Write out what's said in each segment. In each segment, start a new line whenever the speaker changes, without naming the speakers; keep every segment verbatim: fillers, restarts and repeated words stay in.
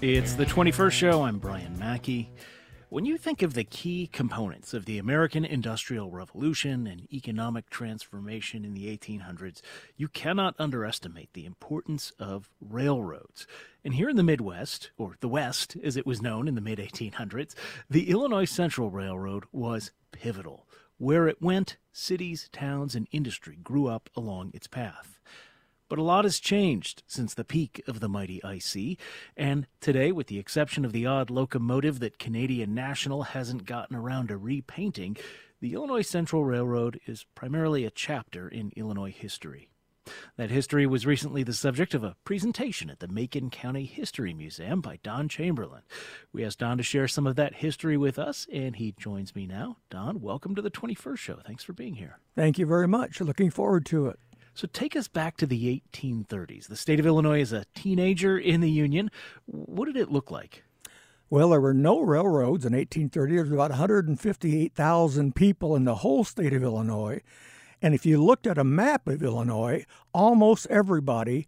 It's the twenty-first show. I'm Brian Mackey. When you think of the key components of the American Industrial Revolution and economic transformation in the eighteen hundreds, you cannot underestimate the importance of railroads. And here in the Midwest, or the West as it was known in the mid eighteen hundreds, the Illinois Central Railroad was pivotal. Where it went, cities, towns, and industry grew up along its path. But a lot has changed since the peak of the mighty I C, and today, with the exception of the odd locomotive that Canadian National hasn't gotten around to repainting, the Illinois Central Railroad is primarily a chapter in Illinois history. That history was recently the subject of a presentation at the Macon County History Museum by Don Chamberlain. We asked Don to share some of that history with us, and he joins me now. Don, welcome to the twenty-first show. Thanks for being here.
Thank you very much. Looking forward to it.
So take us back to the eighteen thirties. The state of Illinois is a teenager in the Union. What did it look like?
Well, there were no railroads in eighteen thirty. There was about one hundred fifty-eight thousand people in the whole state of Illinois. And if you looked at a map of Illinois, almost everybody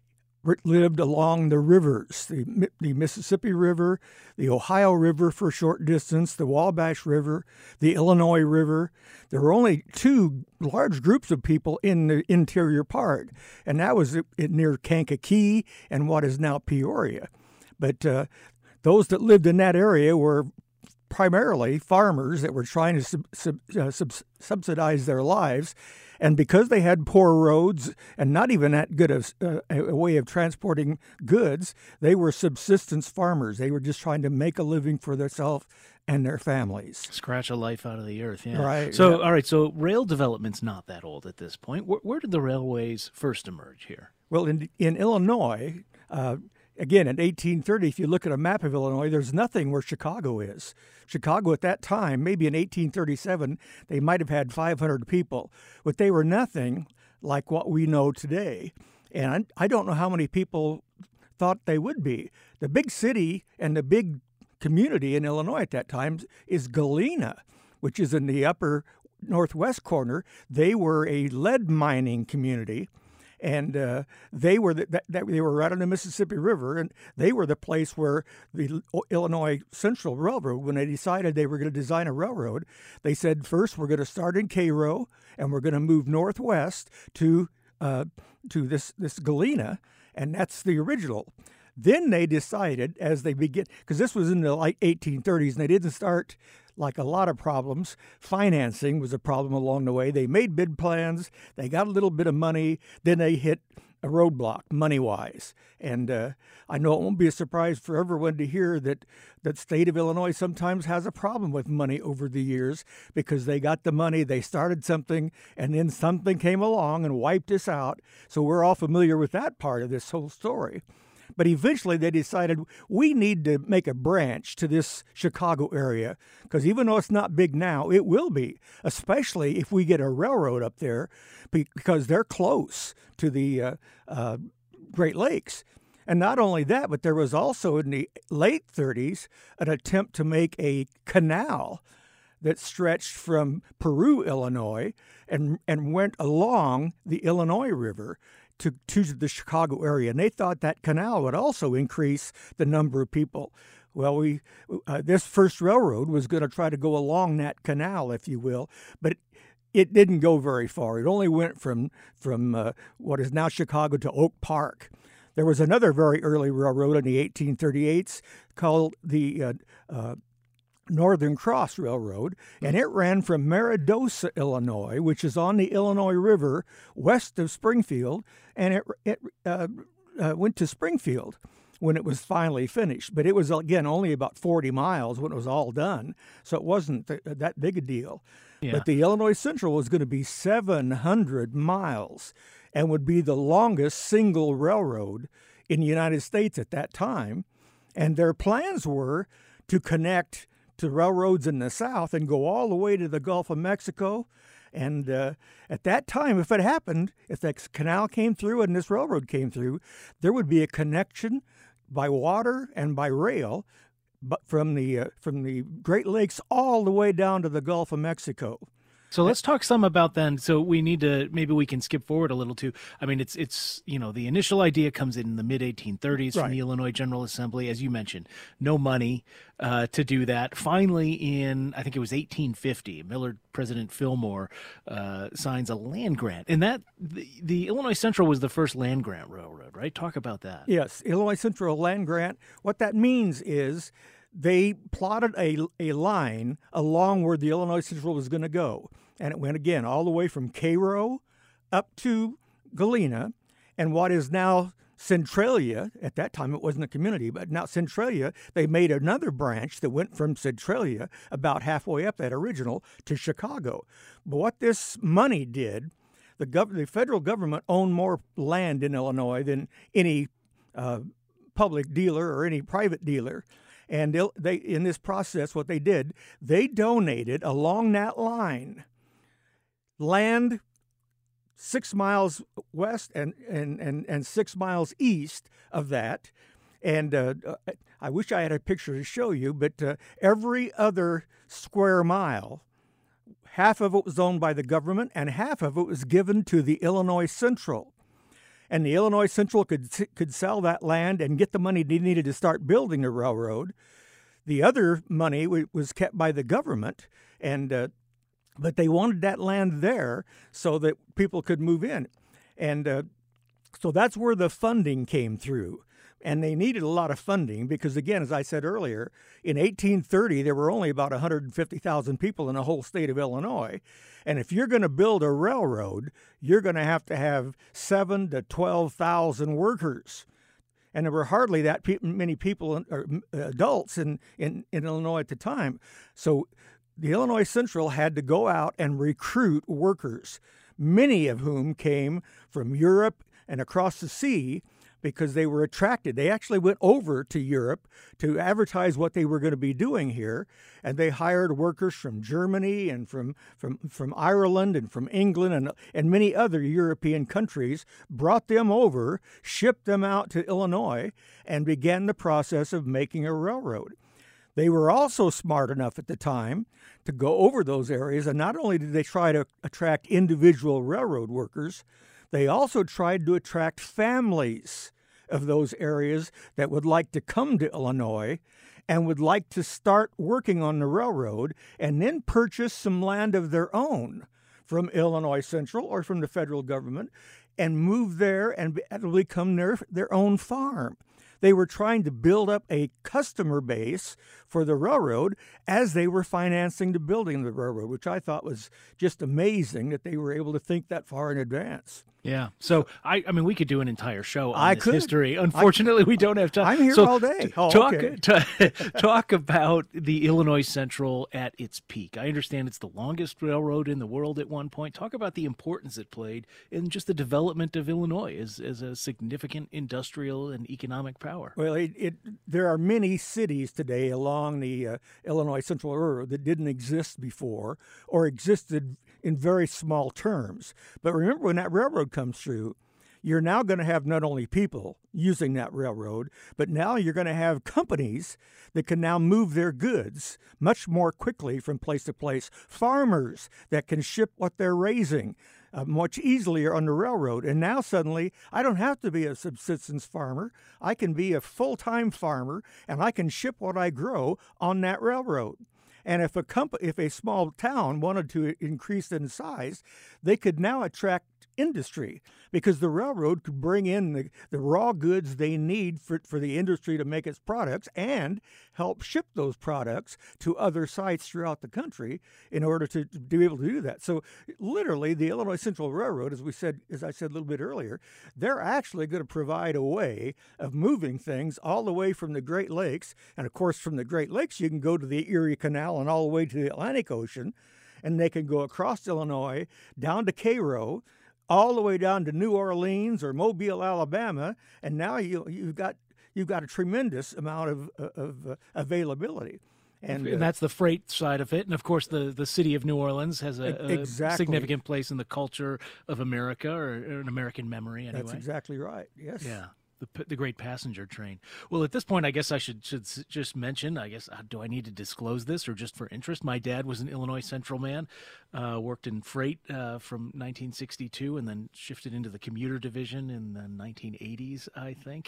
lived along the rivers, the, the Mississippi River, the Ohio River for a short distance, the Wabash River, the Illinois River. There were only two large groups of people in the interior part, and that was near Kankakee and what is now Peoria. But uh, those that lived in that area were primarily farmers that were trying to sub, sub, uh, sub, subsidize their lives. And because they had poor roads and not even that good of, uh, a way of transporting goods, they were subsistence farmers. They were just trying to make a living for themselves and their families.
Scratch a life out of the earth, yeah.
Right.
So,
yeah.
all right, so rail development's not that old at this point. Where, where did the railways first emerge here?
Well, in, in Illinois, uh, again, in eighteen thirty, if you look at a map of Illinois, there's nothing where Chicago is. Chicago at that time, maybe in eighteen thirty-seven, they might have had five hundred people, but they were nothing like what we know today. And I don't know how many people thought they would be. The big city and the big community in Illinois at that time is Galena, which is in the upper northwest corner. They were a lead mining community. And uh, they were the, that, that they were right on the Mississippi River, and they were the place where the Illinois Central Railroad, when they decided they were going to design a railroad, they said, first we're going to start in Cairo, and we're going to move northwest to uh, to this this Galena, and that's the original. Then they decided, as they begin, because this was in the late eighteen thirties, and they didn't start like a lot of problems. Financing was a problem along the way. They made bid plans. They got a little bit of money. Then they hit a roadblock money-wise. And uh, I know it won't be a surprise for everyone to hear that the state of Illinois sometimes has a problem with money over the years because they got the money, they started something, and then something came along and wiped us out. So we're all familiar with that part of this whole story. But eventually they decided we need to make a branch to this Chicago area because even though it's not big now, it will be, especially if we get a railroad up there because they're close to the uh, uh, Great Lakes. And not only that, but there was also in the late thirties an attempt to make a canal that stretched from Peru, Illinois, and, and went along the Illinois River to, to the Chicago area. And they thought that canal would also increase the number of people. Well, we uh, this first railroad was going to try to go along that canal, if you will, but it, it didn't go very far. It only went from, from uh, what is now Chicago to Oak Park. There was another very early railroad in the eighteen thirty-eights called the uh, uh, Northern Cross Railroad, and it ran from Maridosa, Illinois, which is on the Illinois River west of Springfield, and it, it uh, uh, went to Springfield when it was finally finished. But it was, again, only about forty miles when it was all done, so it wasn't th- that big a deal. Yeah. But the Illinois Central was going to be seven hundred miles and would be the longest single railroad in the United States at that time. And their plans were to connect to railroads in the south and go all the way to the Gulf of Mexico. And uh, at that time, if it happened, if that canal came through and this railroad came through, there would be a connection by water and by rail but from the uh, from the Great Lakes all the way down to the Gulf of Mexico.
So let's talk some about then. So we need to, maybe we can skip forward a little too. I mean, it's, it's you know, the initial idea comes in the mid eighteen thirties right. from the Illinois General Assembly, as you mentioned. No money uh, to do that. Finally, in, I think it was eighteen fifty, Millard President Fillmore uh, signs a land grant. And that, the, the Illinois Central was the first land grant railroad, right? Talk about that.
Yes, Illinois Central land grant. What that means is they plotted a, a line along where the Illinois Central was going to go. And it went, again, all the way from Cairo up to Galena. And what is now Centralia, at that time it wasn't a community, but now Centralia, they made another branch that went from Centralia about halfway up that original to Chicago. But what this money did, the, gov- the federal government owned more land in Illinois than any uh, public dealer or any private dealer. And they, in this process, what they did, they donated along that line land six miles west and, and, and, and six miles east of that. And uh, I wish I had a picture to show you, but uh, every other square mile, half of it was owned by the government and half of it was given to the Illinois Central. And the Illinois Central could could sell that land and get the money they needed to start building the railroad. The other money was kept by the government, and uh, but they wanted that land there so that people could move in. And uh, so that's where the funding came through. And they needed a lot of funding because, again, as I said earlier, in eighteen thirty, there were only about one hundred fifty thousand people in the whole state of Illinois. And if you're going to build a railroad, you're going to have to have seven to twelve thousand workers. And there were hardly that pe- many people, or adults in, in, in Illinois at the time. So the Illinois Central had to go out and recruit workers, many of whom came from Europe and across the sea, because they were attracted. They actually went over to Europe to advertise what they were going to be doing here, and they hired workers from Germany and from from, from Ireland and from England and, and many other European countries, brought them over, shipped them out to Illinois, and began the process of making a railroad. They were also smart enough at the time to go over those areas, and not only did they try to attract individual railroad workers, they also tried to attract families of those areas that would like to come to Illinois and would like to start working on the railroad and then purchase some land of their own from Illinois Central or from the federal government and move there and become their, their own farm. They were trying to build up a customer base for the railroad as they were financing the building of the railroad, which I thought was just amazing that they were able to think that far in advance.
Yeah. So, I, I mean, we could do an entire show on
I
this
could.
history. Unfortunately, I, we don't have time.
I'm here
so
all day. Oh,
talk,
okay.
t- talk about the Illinois Central at its peak. I understand it's the longest railroad in the world at one point. Talk about the importance it played in just the development of Illinois as, as a significant industrial and economic power.
Well, it, it there are many cities today along the uh, Illinois Central Railroad that didn't exist before or existed in very small terms. But remember, when that railroad comes through, you're now going to have not only people using that railroad, but now you're going to have companies that can now move their goods much more quickly from place to place. Farmers that can ship what they're raising uh, much easier on the railroad. And now suddenly, I don't have to be a subsistence farmer. I can be a full-time farmer, and I can ship what I grow on that railroad. And if a comp- if a small town wanted to increase in size, they could now attract industry because the railroad could bring in the, the raw goods they need for, for the industry to make its products and help ship those products to other sites throughout the country in order to, to be able to do that. So literally, the Illinois Central Railroad, as we said, as I said a little bit earlier, they're actually going to provide a way of moving things all the way from the Great Lakes. And of course, from the Great Lakes, you can go to the Erie Canal and all the way to the Atlantic Ocean, and they can go across Illinois, down to Cairo, all the way down to New Orleans or Mobile, Alabama, and now you, you've got you've got a tremendous amount of, of uh, availability.
And, and that's the freight side of it. And, of course, the, the city of New Orleans has a, a
exactly.
significant place in the culture of America or, or an American memory anyway.
That's exactly right, yes.
Yeah. The, p- the great passenger train. Well, at this point, I guess I should should s- just mention, I guess, uh, do I need to disclose this or just for interest? My dad was an Illinois Central man, uh, worked in freight uh, from nineteen sixty-two and then shifted into the commuter division in the nineteen eighties, I think.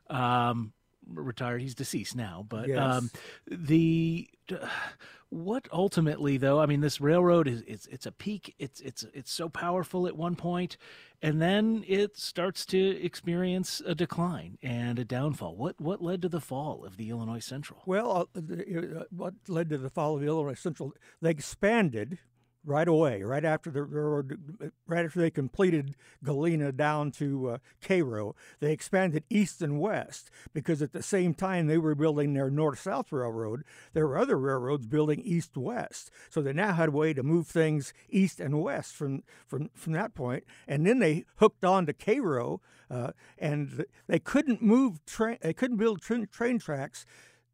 Um, retired. He's deceased now. But
Yes.
um, the... Uh, what ultimately, though, I mean, this railroad is it's it's a peak. It's it's it's so powerful at one point, and then it starts to experience a decline and a downfall. What what led to the fall of the Illinois Central?
Well, uh, the, uh, what led to the fall of the Illinois Central? They expanded right away, right after the railroad, right after they completed Galena down to uh, Cairo. They expanded east and west because at the same time they were building their north-south railroad, there were other railroads building east-west. So they now had a way to move things east and west from from from that point. And then they hooked on to Cairo, uh, and they couldn't move train, they couldn't build tra- train tracks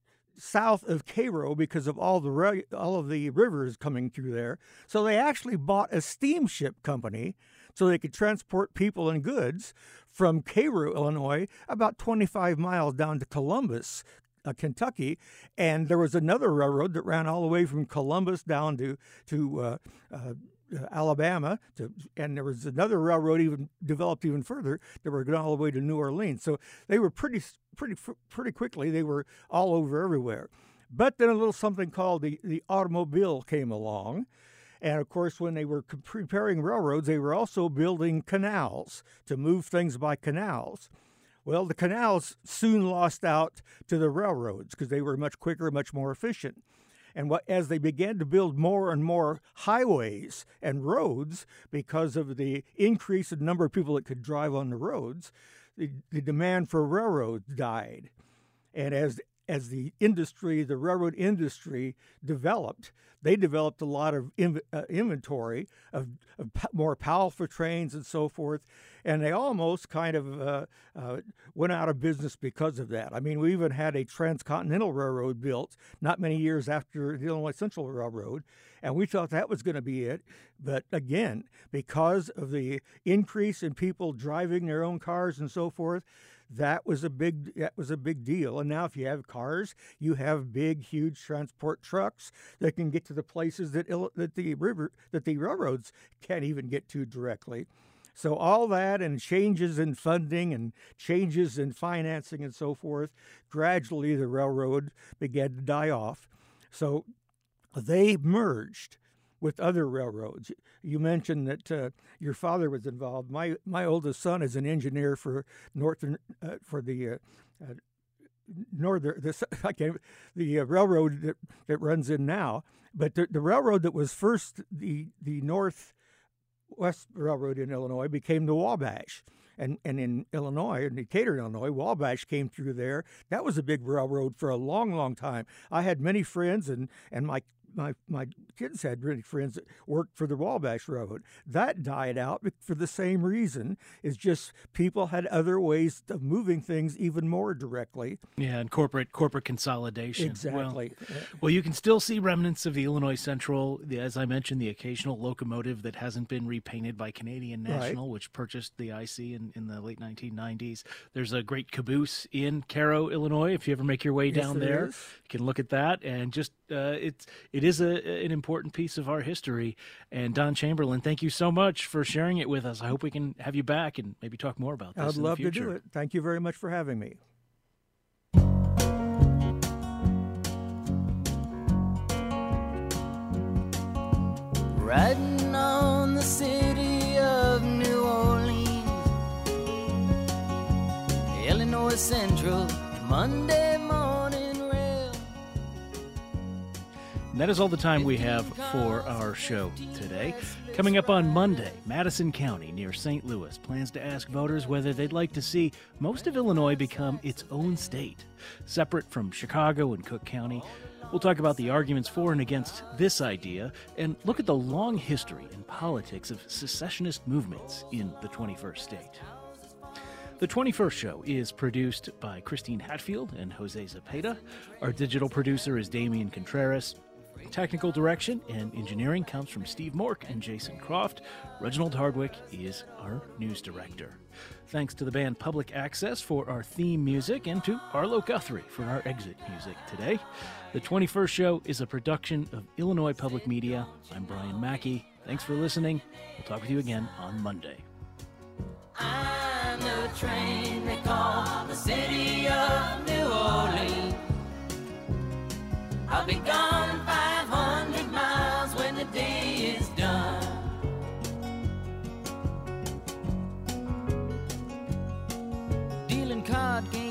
south of Cairo because of all the ra- all of the rivers coming through there. So they actually bought a steamship company so they could transport people and goods from Cairo, Illinois, about twenty-five miles down to Columbus, uh, Kentucky. And there was another railroad that ran all the way from Columbus down to to uh, uh, Alabama, to, and there was another railroad even developed even further that were going all the way to New Orleans. So they were pretty, pretty, pretty quickly. They were all over everywhere. But then a little something called the, the automobile came along, and of course, when they were preparing railroads, they were also building canals to move things by canals. Well, the canals soon lost out to the railroads because they were much quicker, much more efficient. And what, as they began to build more and more highways and roads, because of the increase in number of people that could drive on the roads, the, the demand for railroads died. And as as the industry, the railroad industry developed, they developed a lot of inv- uh, inventory of, of p- more powerful trains and so forth, and they almost kind of uh, uh, went out of business because of that. I mean, we even had a transcontinental railroad built not many years after the Illinois Central Railroad, and we thought that was going to be it. But again, because of the increase in people driving their own cars and so forth, that was a big that was a big deal. And now if you have cars, you have big, huge transport trucks that can get to the places that that the river that the railroads can't even get to directly. So all that and changes in funding and changes in financing and so forth, gradually the railroad began to die off. So they merged with other railroads. You mentioned that uh, your father was involved. My my oldest son is an engineer for Northern uh, for the uh, uh, northern the I can't, the uh, railroad that, that runs in now. But the, the railroad that was first the the North West Railroad in Illinois became the Wabash. And and in Illinois, in Decatur, Illinois, Wabash came through there. That was a big railroad for a long, long time. I had many friends, and, and my my my kids had many friends that worked for the Wabash Railroad. That died out for the same reason. It's just people had other ways of moving things even more directly.
Yeah, and corporate corporate consolidation.
Exactly.
Well, well, you can still see remnants of the Illinois Central. The, as I mentioned, the occasional locomotive that hasn't been repainted by Canadian National, right, which purchased the I C in, in the late nineteen nineties. There's a great caboose in Cairo, Illinois. If you ever make your way
yes,
down there,
is.
you can look at that. And just uh, it's it is a, an important piece of our history. And Don Chamberlain, thank you so much for sharing it with us. I hope we can have you back and maybe talk more about this.
I'd
in
love
the
to
future.
do it. Thank you very much for having me.
Riding on the city of New Orleans, Illinois Central, Monday morning rail.
And that is all the time we have for our show today. Coming up on Monday, Madison County near Saint Louis plans to ask voters whether they'd like to see most of Illinois become its own state, separate from Chicago and Cook County. We'll talk about the arguments for and against this idea and look at the long history and politics of secessionist movements in the twenty-first state. The twenty-first Show is produced by Christine Hatfield and Jose Zepeda. Our digital producer is Damian Contreras. Technical direction and engineering comes from Steve Mork and Jason Croft. Reginald Hardwick is our news director. Thanks to the band Public Access for our theme music and to Arlo Guthrie for our exit music today. The twenty-first Show is a production of Illinois Public Media. I'm Brian Mackey. Thanks for listening. We'll talk with you again on Monday.
I'm the train they call the city of New Orleans. I'll be gone five hundred miles when the day is done. Dealing card games